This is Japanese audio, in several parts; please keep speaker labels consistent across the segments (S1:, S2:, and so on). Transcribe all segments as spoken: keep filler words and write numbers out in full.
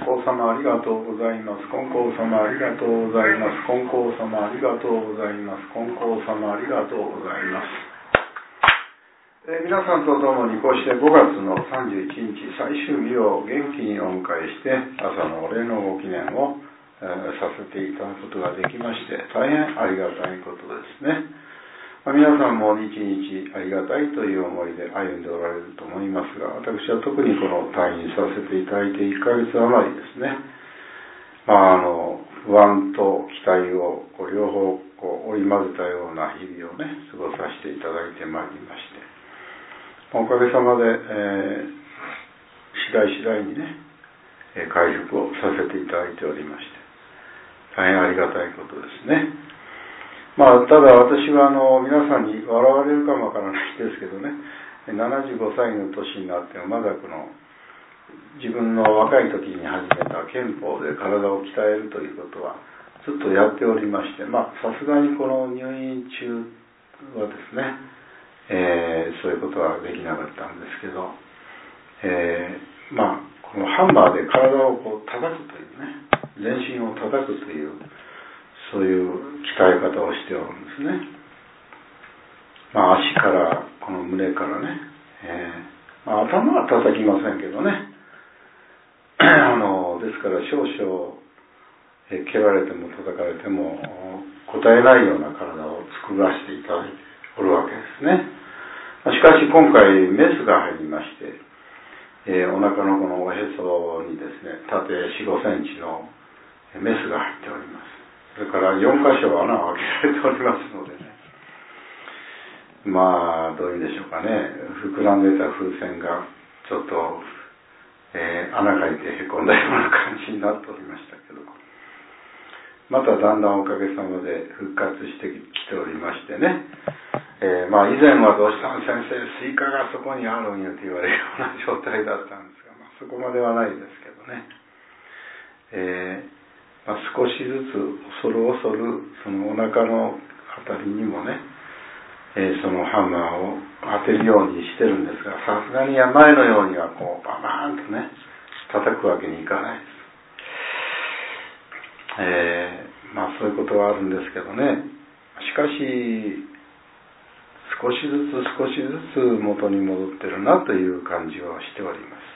S1: 光様ありがとうございます。金光様ありがとうございます。金光様ありがとうございます。金光様ありがとうございます。えー、皆さんと共にこうしてごがつのさんじゅういちにち最終日を元気にお迎えして朝のお礼のご記念を、えー、させていただくことができまして大変ありがたいことですね。まあ、皆さんも日々ありがたいという思いで歩んでおられると思いますが、私は特にこの退院させていただいていっかげつ余りですね、まあ、あの不安と期待をこう両方こう織り交ぜたような日々をね過ごさせていただいてまいりまして、おかげさまで、えー、次第次第にね回復をさせていただいておりまして大変ありがたいことですね。まあ、ただ私はあの皆さんに笑われるかもわからないですけどね、ななじゅうごさいの年になってもまだこの自分の若い時に始めた憲法で体を鍛えるということはずっとやっておりまして、まあさすがにこの入院中はですね、えー、そういうことはできなかったんですけど、えー、まあこのハンマーで体をこう叩くというね、全身を叩くというそういう鍛え方をしておるんですね。まあ足からこの胸からね、えーまあ、頭は叩きませんけどねあのですから少々、えー、蹴られても叩かれても答えないような体を作らせていただいておるわけですね。しかし今回メスが入りまして、えー、お腹のこのおへそにですね縦 よん、ごセンチのメスが入っております。それからよんかしょ穴を開けられておりますのでね、まあどういうんでしょうかね、膨らんでた風船がちょっと、えー、穴が開いてへこんだような感じになっておりましたけど、まただんだんおかげさまで復活してきておりましてね、えー、まあ以前はどうしたん先生スイカがそこにあるんよと言われるような状態だったんですが、まあ、そこまではないですけどね、えーまあ、少しずつ恐る恐るそのお腹のあたりにもね、えー、そのハンマーを当てるようにしてるんですが、さすがに前のようにはこうババーンとね叩くわけにいかないです。えー、まあそういうことはあるんですけどね、しかし少しずつ少しずつ元に戻ってるなという感じはしております。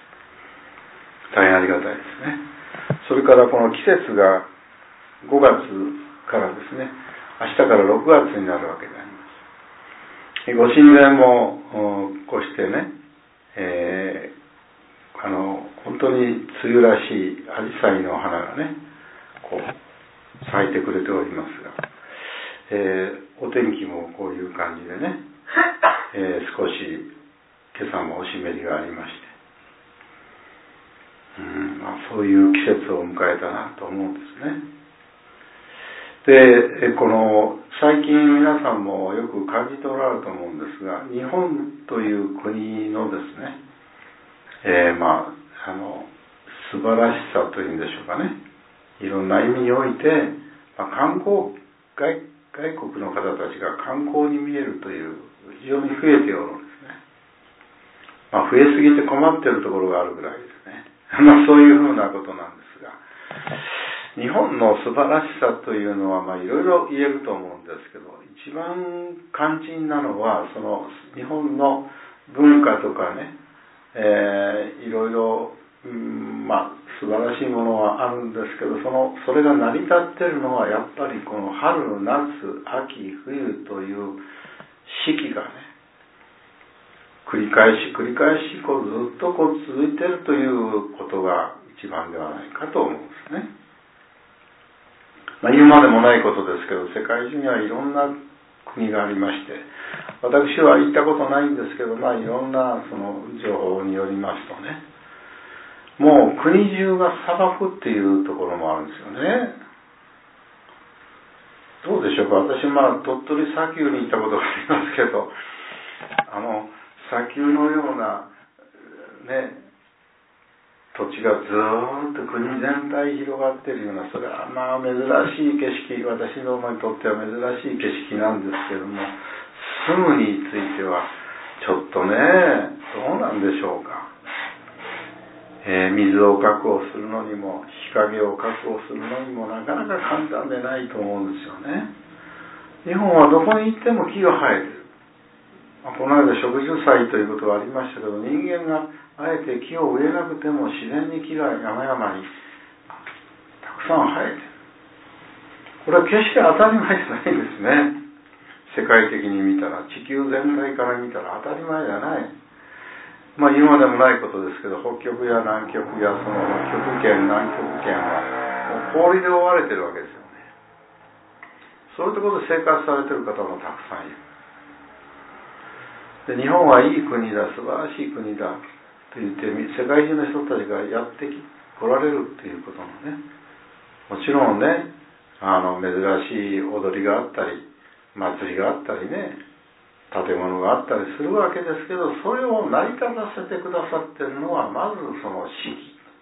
S1: 大変ありがたいですね。それからこの季節がごがつからですね、明日からろくがつになるわけであります。ご神前もこうしてね、えー、あの本当に梅雨らしいアジサイの花がねこう咲いてくれておりますが、えー、お天気もこういう感じでね、えー、少し今朝もお湿りがありまして、うんまあ、そういう季節を迎えたなと思うんですね。で、この最近皆さんもよく感じておられると思うんですが、日本という国のですね、えー、まああの素晴らしさというんでしょうかね、いろんな意味において、まあ、観光 外, 外国の方たちが観光に見えるという非常に増えておるんですね。まあ、増えすぎて困っているところがあるぐらいですね。まあそういうふうなことなんですが、日本の素晴らしさというのはまあいろいろ言えると思うんですけど、一番肝心なのはその日本の文化とかね、えー、いろいろ、うん、まあ素晴らしいものはあるんですけど、そのそれが成り立っているのはやっぱりこの春夏秋冬という四季がね繰り返し繰り返しこうずっとこう続いているということが一番ではないかと思うんですね。まあ、言うまでもないことですけど、世界中にはいろんな国がありまして、私は行ったことないんですけど、まあいろんなその情報によりますとね、もう国中が砂漠っていうところもあるんですよね。どうでしょうか。私まあ鳥取砂丘に行ったことがありますけど、あの砂丘のようなね土地がずーっと国全体広がっているような、それはまあ珍しい景色、私どもにとっては珍しい景色なんですけども、住むについてはちょっとねどうなんでしょうか。 えー、水を確保するのにも日陰を確保するのにもなかなか簡単でないと思うんですよね。日本はどこに行っても木が生えてる。この間植樹祭ということがありましたけど、人間があえて木を植えなくても自然に木が山々にたくさん生えてる。これは決して当たり前じゃないですね。世界的に見たら、地球全体から見たら当たり前じゃない。まあ言うまでもないことですけど、北極や南極やその極圏南極圏はもう氷で覆われてるわけですよね。そういうところで生活されてる方もたくさんいる。で、日本はいい国だ、素晴らしい国だと言って世界中の人たちがやって来られるということもね、もちろんね、あの珍しい踊りがあったり祭りがあったりね、建物があったりするわけですけど、それを成り立たせてくださっているのはまずその四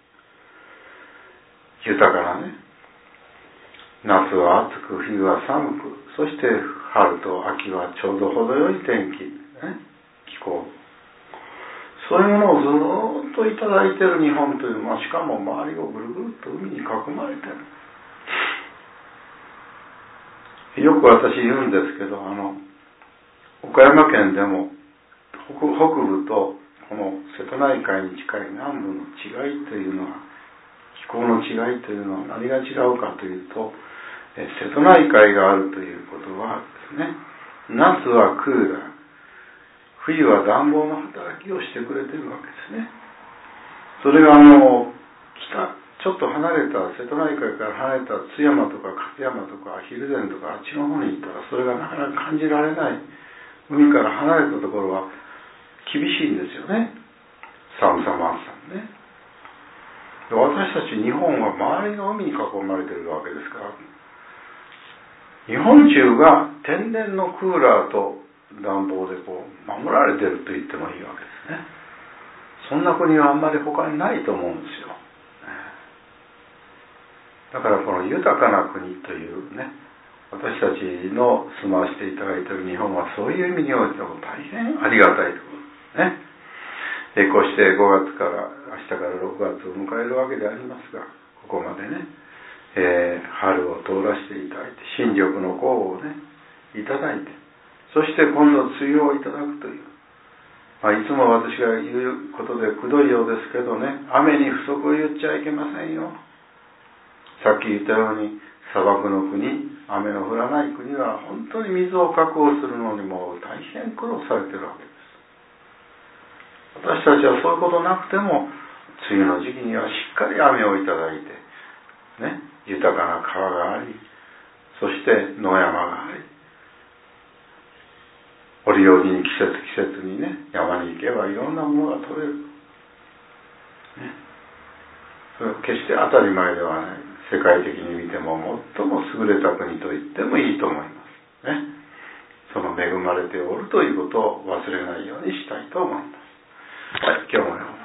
S1: 季、豊かなね、夏は暑く冬は寒く、そして春と秋はちょうど程よい天気、ね、気候、そういうものをずっといただいている日本という、まあ、しかも周りをぐるぐるっと海に囲まれている。よく私言うんですけど、あの岡山県でも 北, 北部とこの瀬戸内海に近い南部の違いというのは、気候の違いというのは何が違うかというと、え瀬戸内海があるということはですね、夏はクーラー、冬は暖房の働きをしてくれているわけですね。それがあの北ちょっと離れた瀬戸内海から離れた津山とか勝山とか蒜山とかあっちの方に行ったらそれがなかなか感じられない。海から離れたところは厳しいんですよね、寒さも暑さもね。私たち日本は周りの海に囲まれているわけですから、日本中が天然のクーラーと暖房でこう守られていると言ってもいいわけですね。そんな国はあんまり他にないと思うんですよ。だからこの豊かな国というね、私たちの住まわせていただいている日本はそういう意味においても大変ありがたいところですね。えこうしてごがつから明日からろくがつを迎えるわけでありますが、ここまでね、えー、春を通らせていただいて新緑の候をねいただいて、そして今度梅雨をいただくという、まあ、いつも私が言うことでくどいようですけどね、雨に不足を言っちゃいけませんよ。さっき言ったように砂漠の国、雨の降らない国は本当に水を確保するのにも大変苦労されているわけです。私たちはそういうことなくても梅雨の時期にはしっかり雨をいただいて、ね、豊かな川があり、そして野山があり、折々に季節季節にね、山に行けばいろんなものが取れる、ね、それは決して当たり前ではない。世界的に見ても最も優れた国と言ってもいいと思いますね。その恵まれておるということを忘れないようにしたいと思います。はい、今日も